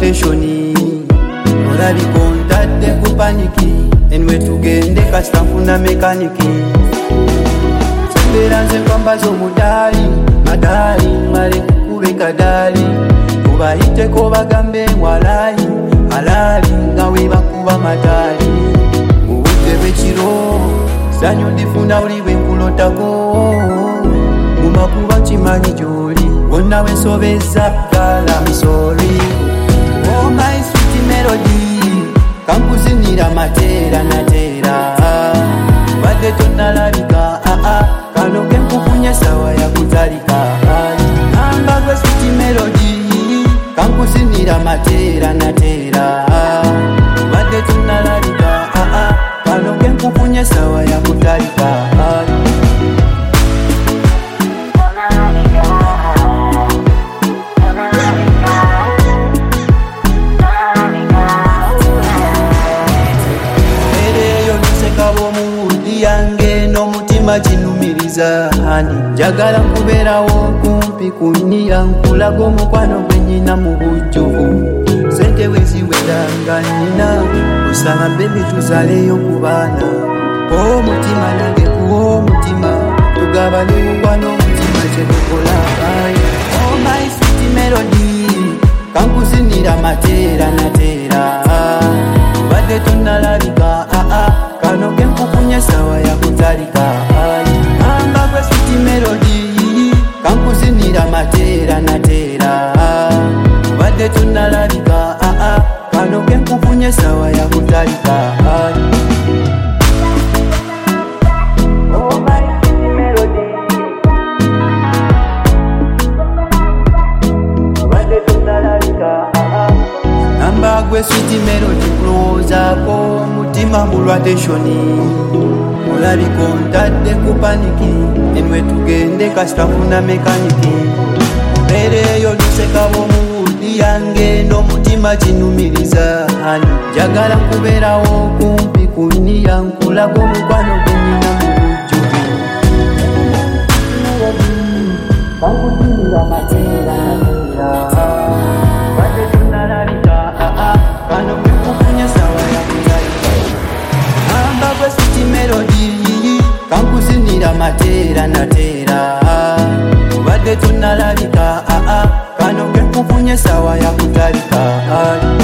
teshoni olabika ontadde ku paniki enwe tugende kasita nfuna mekaniki sembeera nze kwambaza omudaali madaali male kukube kadaali tubayiteko bagambe walayi alaali nga webakuba madaali mu budde bw'ekiro sanyu ndifuna buli bwe nkulotako mu makuba kimanyi gy'oli wonna wensobeza girl I'm sorry oh my sweet melody kankuzinira mateera nateera badde tonnalabika kano kenkufunye sawa yakutalika namba gwe sweet melody kankuzinira mateera nateera badde tonnalabika kano kenkufunye sawa yakutalika yange n'omutima kinumiriza hani njagala nkubeerawo kumpi kunira nkulaga omukwano gwe nyina mu bujjuvu sente weziwera nga nyina osaba bebi tuzaleyo ku baana omutima nange kuwa omutima tugabane mukwano omutima kyetukola oh my sweet melody kankuzinira mateera nateera badde tonnalabika kano kenkufunye sawa yakutalika amba gwe sweet melody kankuzinira mateera nateera badde tonnalabika kano kenkufunye sawa yakutalika amba gwe sweet melody kulowozaako omutima mulwa teshoni olabika ontadde ku paniki enwe tugende kasita nfuna mekaniki mbeereeyo luseka b'omuwuldi yange n'omutima kinumiriza hani njagala nkubeerawo kumpi kunniya nkulaga omukwano gwe nyina mu bujjuvu kankuzinira mateera badde tonnalabika kano kenkufunye sawa yakutalika amba gwe sweet melody kankuzinira mateera nateera badde tonnalabika kano kenkufunye sawa yakutalika